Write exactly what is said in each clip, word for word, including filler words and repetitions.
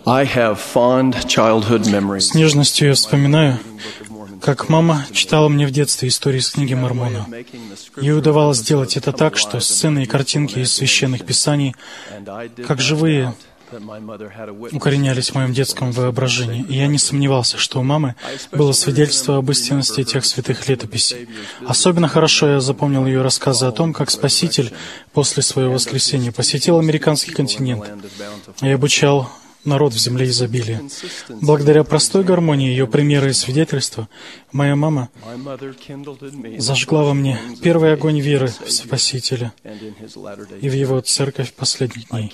I have fond childhood memories. С нежностью я вспоминаю, как мама читала мне в детстве истории из книги Мормона. Ей удавалось сделать это так, что сцены и картинки из священных писаний, как живые, укоренялись в моем детском воображении, и я не сомневался, что у мамы было свидетельство об истинности тех святых летописей. Особенно хорошо я запомнил ее рассказы о том, как Спаситель после своего воскресения посетил американский континент и обучал народ в земле изобилия. Благодаря простой гармонии ее примера и свидетельства, моя мама зажгла во мне первый огонь веры в Спасителя и в Его церковь последних дней.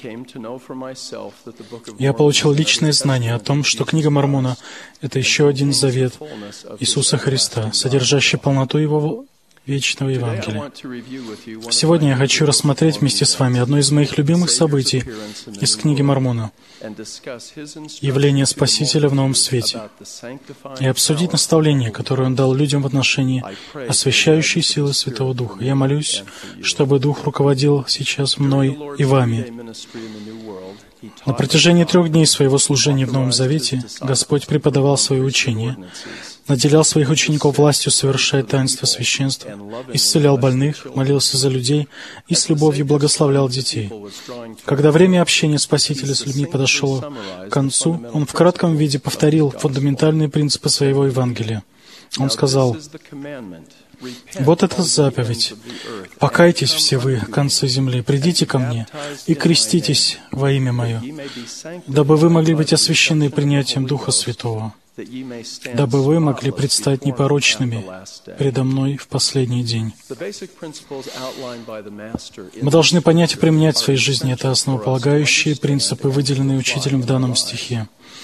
Я получил личное знание о том, что книга Мормона — это еще один завет Иисуса Христа, содержащий полноту Его вечного Евангелия. Сегодня я хочу рассмотреть вместе с вами одно из моих любимых событий из книги Мормона — явление Спасителя в новом свете, и обсудить наставление, которое Он дал людям в отношении освящающей силы Святого Духа. Я молюсь, чтобы Дух руководил сейчас мной и вами. На протяжении трех дней своего служения в Новом Завете Господь преподавал свое учение, наделял своих учеников властью совершать таинство священства, исцелял больных, молился за людей и с любовью благословлял детей. Когда время общения Спасителя с людьми подошло к концу, Он в кратком виде повторил фундаментальные принципы своего Евангелия. Он сказал: «Вот это заповедь. Покайтесь все вы, концы земли, придите ко мне и креститесь во имя Мое, дабы вы могли быть освящены принятием Духа Святого, дабы вы могли предстать непорочными предо Мной в последний день». Мы должны понять и применять в своей жизни это основополагающие принципы, выделенные учителем в данном стихе.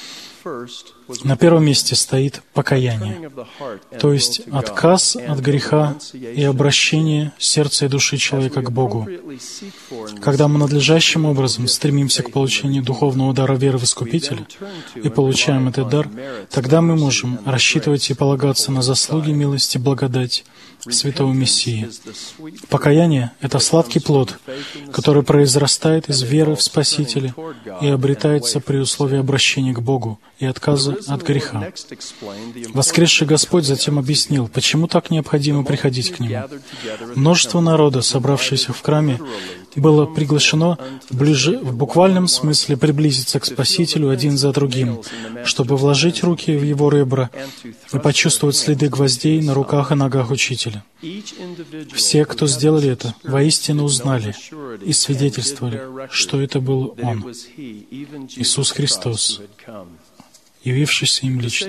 На первом месте стоит покаяние, то есть отказ от греха и обращение сердца и души человека к Богу. Когда мы надлежащим образом стремимся к получению духовного дара веры в Искупителя и получаем этот дар, тогда мы можем рассчитывать и полагаться на заслуги, милость и благодать Святого Мессии. Покаяние — это сладкий плод, который произрастает из веры в Спасителя и обретается при условии обращения к Богу и отказа от греха. Воскресший Господь затем объяснил, почему так необходимо приходить к Нему. Множество народа, собравшееся в храме, было приглашено ближе, в буквальном смысле приблизиться к Спасителю один за другим, чтобы вложить руки в Его ребра и почувствовать следы гвоздей на руках и ногах Учителя. Все, кто сделали это, воистину узнали и свидетельствовали, что это был Он, Иисус Христос, явившийся им лично.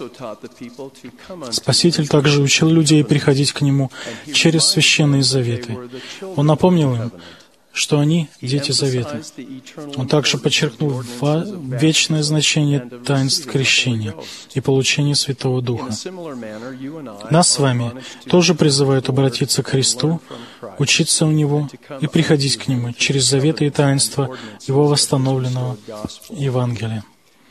Спаситель также учил людей приходить к Нему через священные заветы. Он напомнил им, что они — дети завета. Он также подчеркнул вечное значение таинств крещения и получения Святого Духа. Нас с вами тоже призывают обратиться к Христу, учиться у Него и приходить к Нему через заветы и таинства Его восстановленного Евангелия.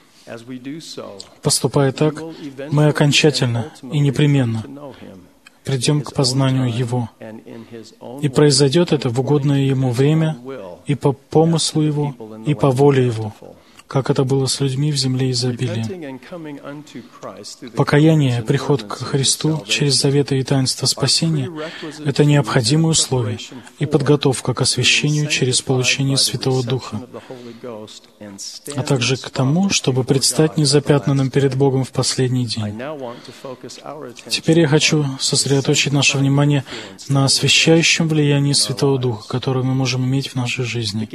Поступая так, мы окончательно и непременно придем к познанию Его. И произойдет это в угодное Ему время, и по помыслу Его, и по воле Его, как это было с людьми в земле изобилия. Покаяние, приход к Христу через заветы и таинства спасения — это необходимое условие и подготовка к освящению через получение Святого Духа, а также к тому, чтобы предстать незапятнанным перед Богом в последний день. Теперь я хочу сосредоточить наше внимание на освящающем влиянии Святого Духа, которое мы можем иметь в нашей жизни.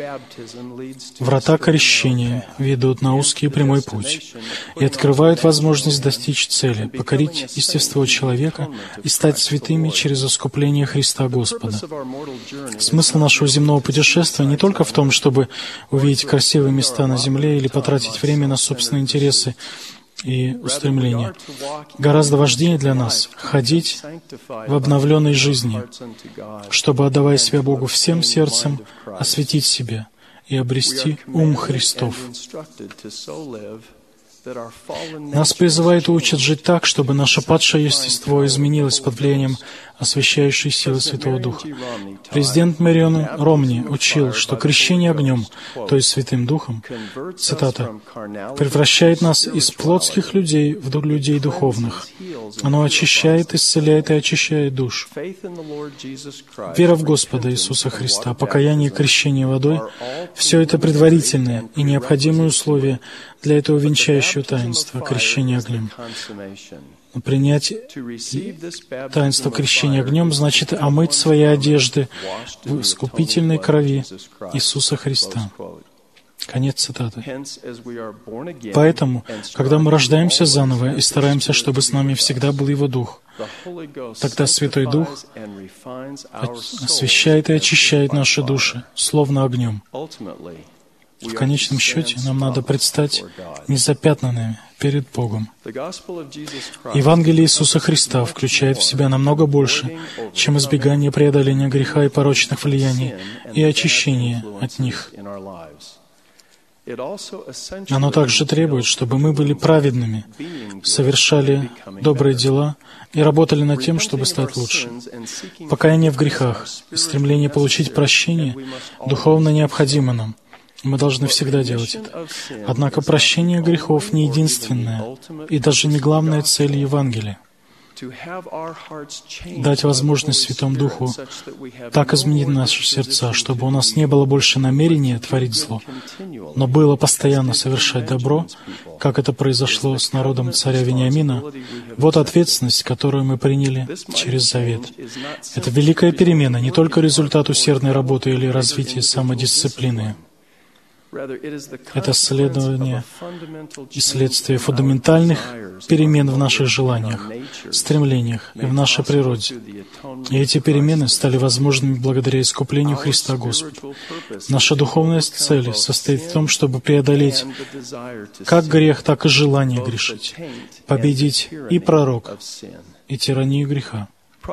Врата крещения ведут на узкий и прямой путь и открывают возможность достичь цели, покорить естество человека и стать святыми через искупление Христа Господа. Смысл нашего земного путешествия не только в том, чтобы увидеть красивые места на земле или потратить время на собственные интересы и устремления. Гораздо важнее для нас ходить в обновленной жизни, чтобы, отдавая себя Богу всем сердцем, осветить себя и обрести ум Христов. Нас призывает и учат жить так, чтобы наше падшее естество изменилось под влиянием освящающей силы Святого Духа. Президент Мэрион Ромни учил, что крещение огнем, то есть Святым Духом, цитата, «превращает нас из плотских людей в людей духовных. Оно очищает, исцеляет и очищает душу». Вера в Господа Иисуса Христа, покаяние и крещение водой — все это предварительные и необходимые условия для этого венчающего таинства крещения огнем. Но принять таинство крещения огнем значит омыть свои одежды в искупительной крови Иисуса Христа. Конец цитаты. Поэтому, когда мы рождаемся заново и стараемся, чтобы с нами всегда был Его Дух, тогда Святой Дух освящает и очищает наши души, словно огнем. В конечном счете нам надо предстать незапятнанными перед Богом. Евангелие Иисуса Христа включает в себя намного больше, чем избегание преодоления греха и порочных влияний и очищение от них. Оно также требует, чтобы мы были праведными, совершали добрые дела и работали над тем, чтобы стать лучше. Покаяние в грехах и стремление получить прощение духовно необходимо нам. Мы должны всегда делать это. Однако прощение грехов не единственная и даже не главная цель Евангелия. Дать возможность Святому Духу так изменить наши сердца, чтобы у нас не было больше намерения творить зло, но было постоянно совершать добро, как это произошло с народом царя Вениамина. Вот ответственность, которую мы приняли через завет. Это великая перемена, не только результат усердной работы или развития самодисциплины. Это следование и следствие фундаментальных перемен в наших желаниях, стремлениях и в нашей природе. И эти перемены стали возможными благодаря искуплению Христа Господа. Наша духовная цель состоит в том, чтобы преодолеть как грех, так и желание грешить, победить и пророка, и тиранию греха.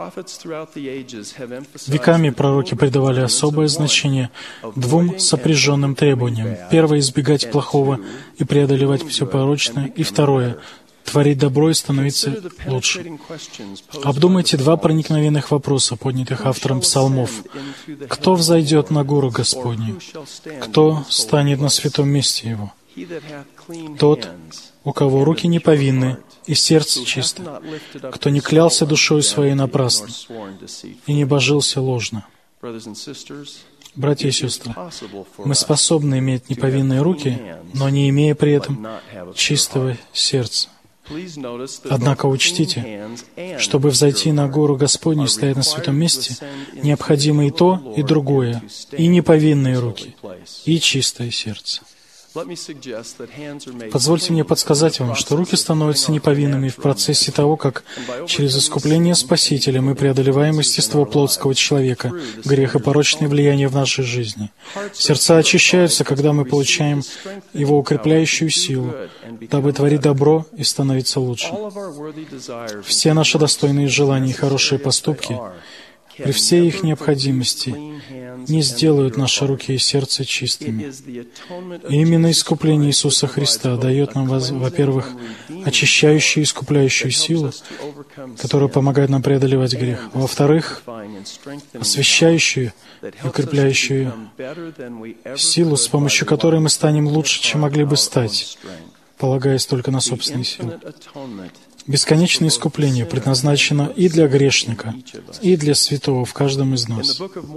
Веками пророки придавали особое значение двум сопряженным требованиям. Первое — избегать плохого и преодолевать все порочное. И второе — творить добро и становиться лучше. Обдумайте два проникновенных вопроса, поднятых автором псалмов. «Кто взойдет на гору Господню? Кто станет на святом месте Его? Тот, у кого руки не повинны и сердце чисто, кто не клялся душою своей напрасно и не божился ложно». Братья и сестры, мы способны иметь неповинные руки, но не имея при этом чистого сердца. Однако учтите, чтобы взойти на гору Господню и стоять на святом месте, необходимо и то, и другое, и неповинные руки, и чистое сердце. Позвольте мне подсказать вам, что руки становятся неповинными в процессе того, как через искупление Спасителя мы преодолеваем естество плотского человека, грех и порочные влияния в нашей жизни. Сердца очищаются, когда мы получаем его укрепляющую силу, дабы творить добро и становиться лучше. Все наши достойные желания и хорошие поступки при всей их необходимости не сделают наши руки и сердце чистыми. И именно искупление Иисуса Христа дает нам, во-первых, очищающую и искупляющую силу, которая помогает нам преодолевать грех. Во-вторых, освящающую и укрепляющую силу, с помощью которой мы станем лучше, чем могли бы стать, полагаясь только на собственные силы. Бесконечное искупление предназначено и для грешника, и для святого в каждом из нас.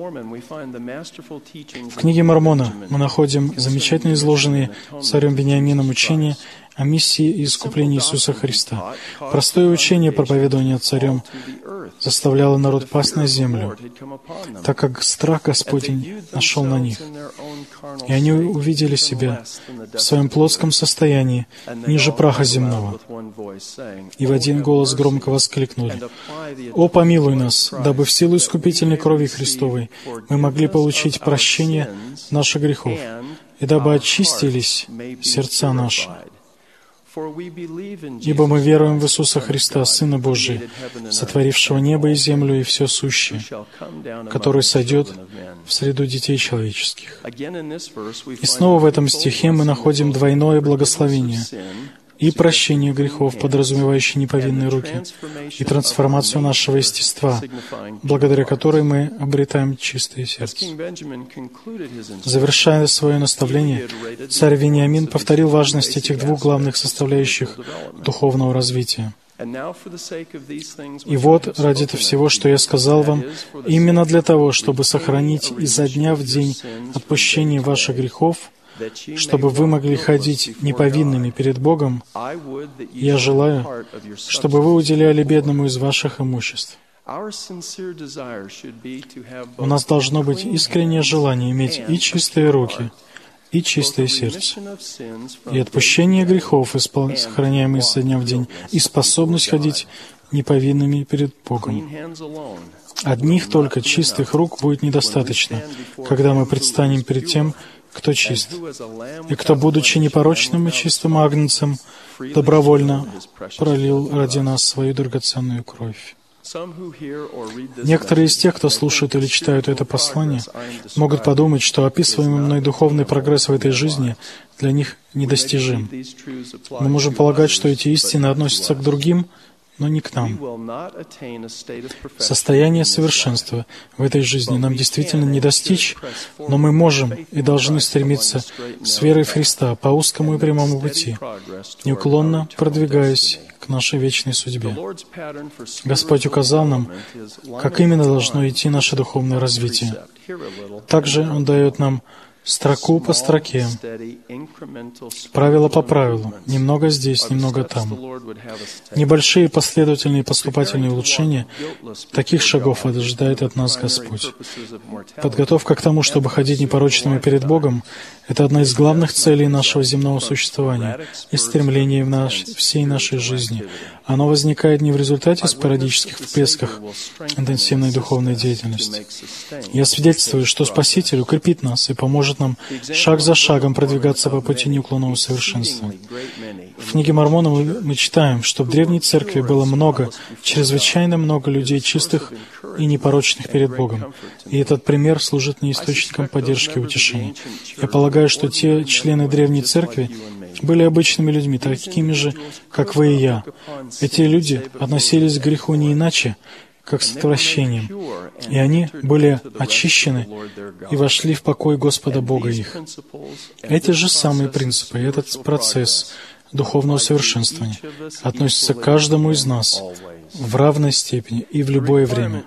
В книге Мормона мы находим замечательно изложенные царем Вениамином учения о миссии и искуплении Иисуса Христа. Простое учение проповедования царем заставляло народ пасть на землю, так как страх Господень нашел на них. И они увидели себя в своем плотском состоянии, ниже праха земного. И в один голос громко воскликнули: «О, помилуй нас, дабы в силу искупительной крови Христовой мы могли получить прощение наших грехов, и дабы очистились сердца наши. Ибо мы веруем в Иисуса Христа, Сына Божия, сотворившего небо и землю и все сущее, который сойдет в среду детей человеческих». И снова в этом стихе мы находим двойное благословение. и прощение грехов, подразумевающее неповинные руки, и трансформацию нашего естества, благодаря которой мы обретаем чистое сердце. Завершая свое наставление, царь Вениамин повторил важность этих двух главных составляющих духовного развития. И вот, ради всего, что я сказал вам, именно для того, чтобы сохранить изо дня в день отпущение ваших грехов, чтобы вы могли ходить неповинными перед Богом, я желаю, чтобы вы уделяли бедному из ваших имуществ. У нас должно быть искреннее желание иметь и чистые руки, и чистое сердце, и отпущение грехов, сохраняемые со дня в день, и способность ходить неповинными перед Богом. Одних только чистых рук будет недостаточно, когда мы предстанем перед тем, кто чист, и кто, будучи непорочным и чистым агнцем, добровольно пролил ради нас свою драгоценную кровь. Некоторые из тех, кто слушает или читают это послание, могут подумать, что описываемый мной духовный прогресс в этой жизни для них недостижим. Мы можем полагать, что эти истины относятся к другим, но не к нам. Состояние совершенства в этой жизни нам действительно не достичь, но мы можем и должны стремиться с верой в Христа по узкому и прямому пути, неуклонно продвигаясь к нашей вечной судьбе. Господь указал нам, как именно должно идти наше духовное развитие. Также Он дает нам строку по строке, правило по правилу, немного здесь, немного там. Небольшие последовательные поступательные улучшения, таких шагов ожидает от нас Господь. Подготовка к тому, чтобы ходить непорочными перед Богом, это одна из главных целей нашего земного существования и стремления в наш, всей нашей жизни. Оно возникает не в результате спорадических всплесков интенсивной духовной деятельности. Я свидетельствую, что Спаситель укрепит нас и поможет нам шаг за шагом продвигаться по пути неуклонного совершенства. В книге Мормона мы, мы читаем, что в Древней Церкви было много, чрезвычайно много людей чистых и непорочных перед Богом. И этот пример служит мне источником поддержки и утешения. Я полагаю, что те члены Древней Церкви были обычными людьми, такими же, как вы и я. Эти люди относились к греху не иначе, как с отвращением, и они были очищены и вошли в покой Господа Бога их. Эти же самые принципы, этот процесс духовного совершенствования относится к каждому из нас в равной степени и в любое время.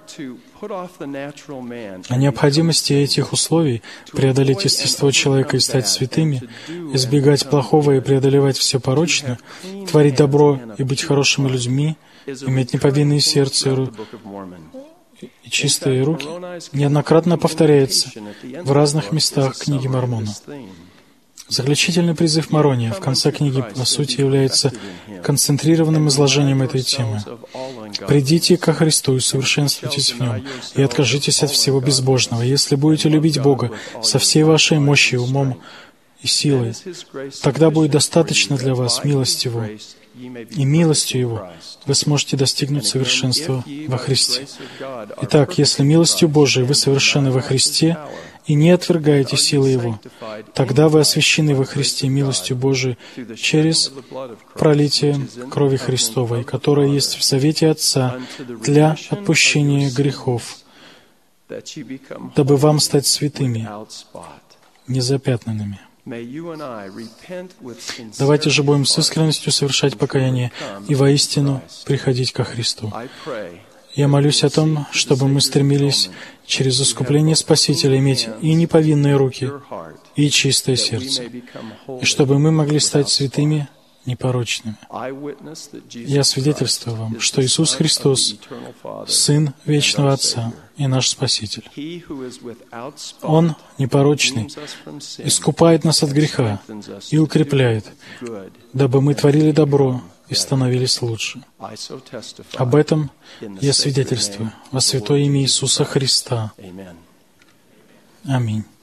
О необходимости этих условий преодолеть естество человека и стать святыми, избегать плохого и преодолевать все порочное, творить добро и быть хорошими людьми, иметь неповинные сердце и чистые руки, неоднократно повторяется в разных местах книги Мормона. Заключительный призыв Морония в конце книги, по сути, является концентрированным изложением этой темы. «Придите ко Христу и совершенствуйтесь в Нем, и откажитесь от всего безбожного. Если будете любить Бога со всей вашей мощью, умом и силой, тогда будет достаточно для вас милости Его, и милостью Его вы сможете достигнуть совершенства во Христе. Итак, если милостью Божией вы совершенны во Христе и не отвергаете силы Его, тогда вы освящены во Христе милостью Божией через пролитие крови Христовой, которая есть в завете Отца для отпущения грехов, дабы вам стать святыми, незапятнанными». Давайте же будем с искренностью совершать покаяние и воистину приходить ко Христу. Я молюсь о том, чтобы мы стремились через искупление Спасителя иметь и неповинные руки, и чистое сердце, и чтобы мы могли стать святыми, непорочными. Я свидетельствую вам, что Иисус Христос — Сын Вечного Отца и наш Спаситель. Он, непорочный, искупает нас от греха и укрепляет, дабы мы творили добро и становились лучше. Об этом я свидетельствую во святое имя Иисуса Христа. Аминь.